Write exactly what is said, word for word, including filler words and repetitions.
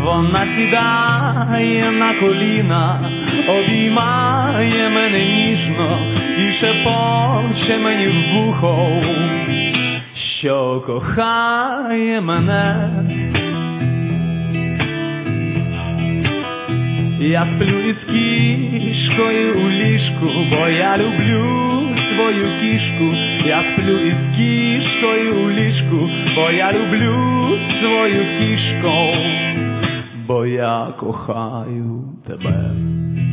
Вона сідає на коліна, обіймає мене ніжно і шепоче мені в вухо, що кохає мене. Я сплю із кішкою у ліжку, бо я люблю свою кішку. Я сплю із кішкою у ліжку, бо я люблю свою кішку, бо я кохаю тебе.